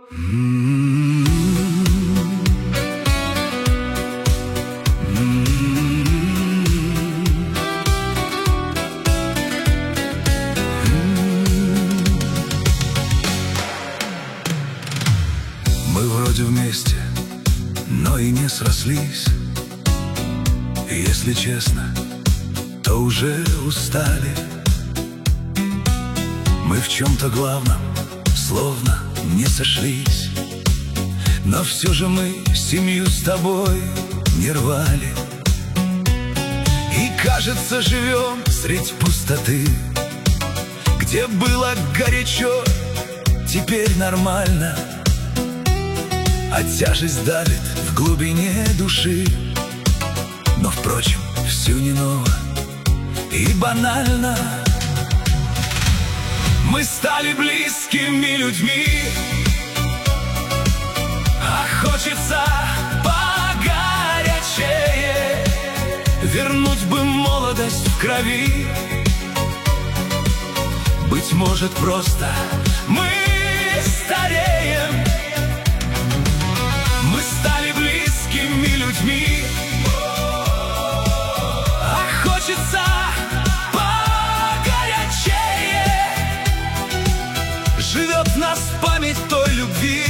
Мы вроде вместе, но и не срослись. И если честно, то уже устали. Мы в чем-то главном словно не сошлись, но все же мы семью с тобой не рвали. И кажется, живем средь пустоты, где было горячо, теперь нормально. А тяжесть давит в глубине души. Но, впрочем, все не ново и банально. Мы стали близкими людьми, а хочется погорячее. Вернуть бы молодость в крови. Быть может, просто мы стареем. Мы стали близкими людьми, а хочется погорячее. Живет в нас память той любви,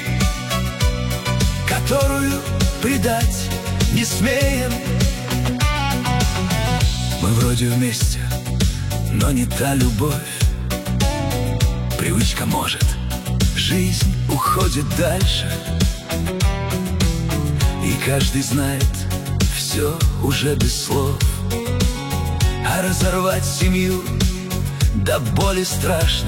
которую предать не смеем. Мы вроде вместе, но не та любовь. Привычка может, жизнь уходит дальше. И каждый знает все уже без слов. А разорвать семью до боли страшно.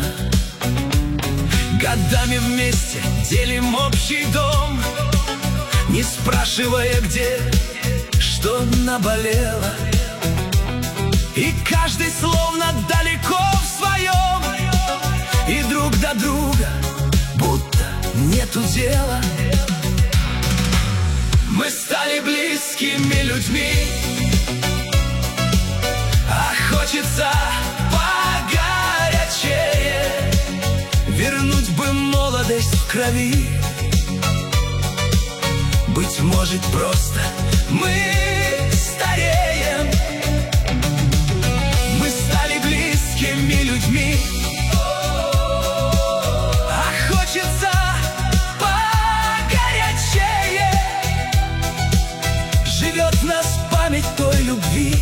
Годами вместе делим общий дом, не спрашивая, где, что наболело. И каждый словно далеко в своем, и друг до друга будто нету дела. Мы стали близкими людьми, а хочется погорячее. Вернуть бы молодость в крови. Быть может, просто мы стареем. Мы стали близкими людьми, а хочется погорячее. Живет в нас память той любви,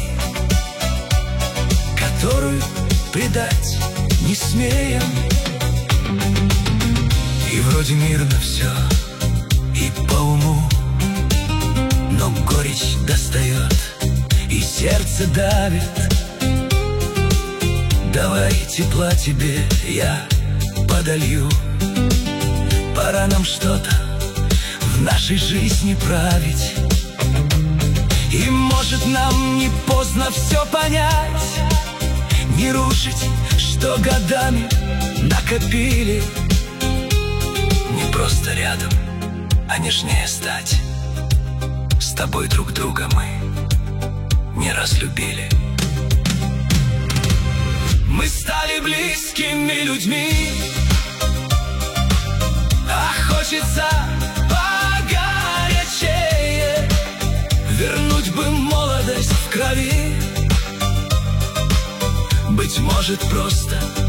которую предать не смеем. И вроде мирно все, и по уму, но горечь достает, и сердце давит. Давай тепла тебе я подолью. Пора нам что-то в нашей жизни править. И может нам не поздно все понять, не рушить, что годами накопили. Не просто рядом, а нежнее стать. С тобой друг друга мы не разлюбили. Мы стали близкими людьми, а хочется погорячее. Вернуть бы молодость в крови. Быть может, просто